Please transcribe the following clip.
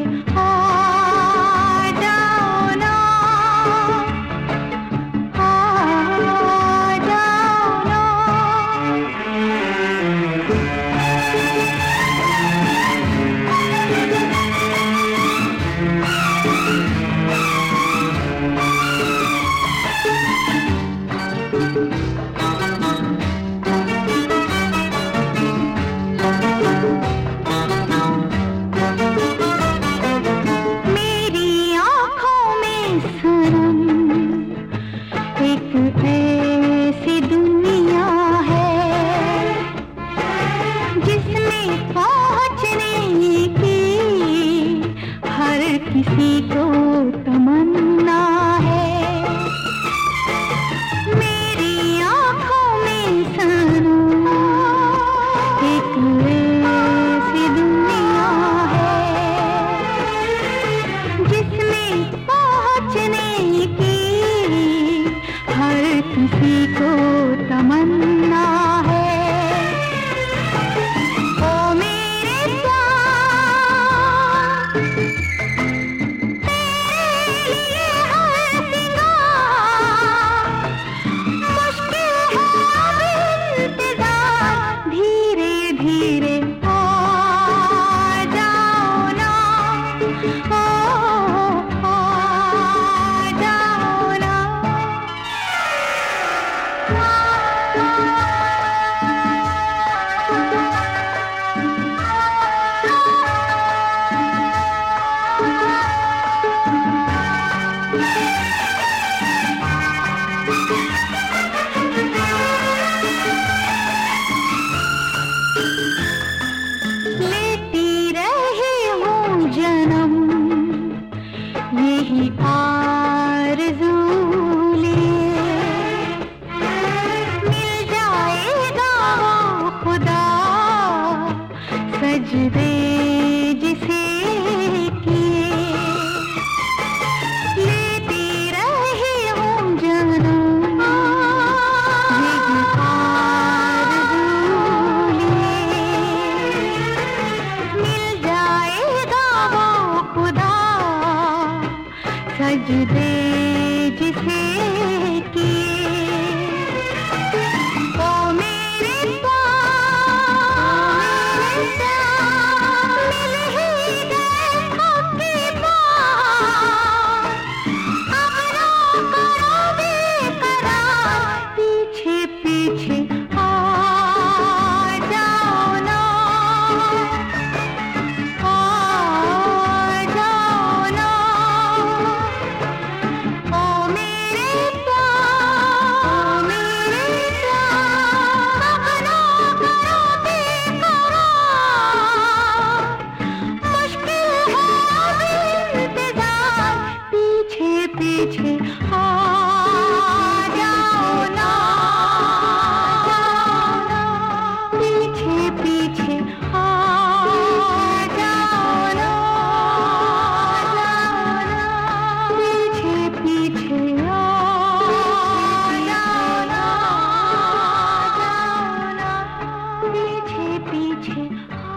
किसी को तमन्ना है, मेरी आँखों में सनम एक ऐसी दुनिया है जिसमें पहुँचने की हर किसी को तमन्ना है। लेती रही हूँ जन्म यही आरज़ू लिए, मिल जाएगा वो खुदा सजदे जिसे किए। लेती रही हूँ जन्म यही आरज़ू लिए, मिल जाएगा वो खुदा सजदे जिसे किए। ओ मेरे मिल ही गए आपके पास, अब ना करो बेकरार, पीछे पीछे आ जाओ ना, आ जाओ ना। ओ मेरे प्यार, अब ना करो बेकरार, मुश्किल है अब इंतजार, पीछे पीछे आ जाओ ना, पीछे पीछे आ जाओ ना, पीछे पीछे आ जाओ ना, पीछे पीछे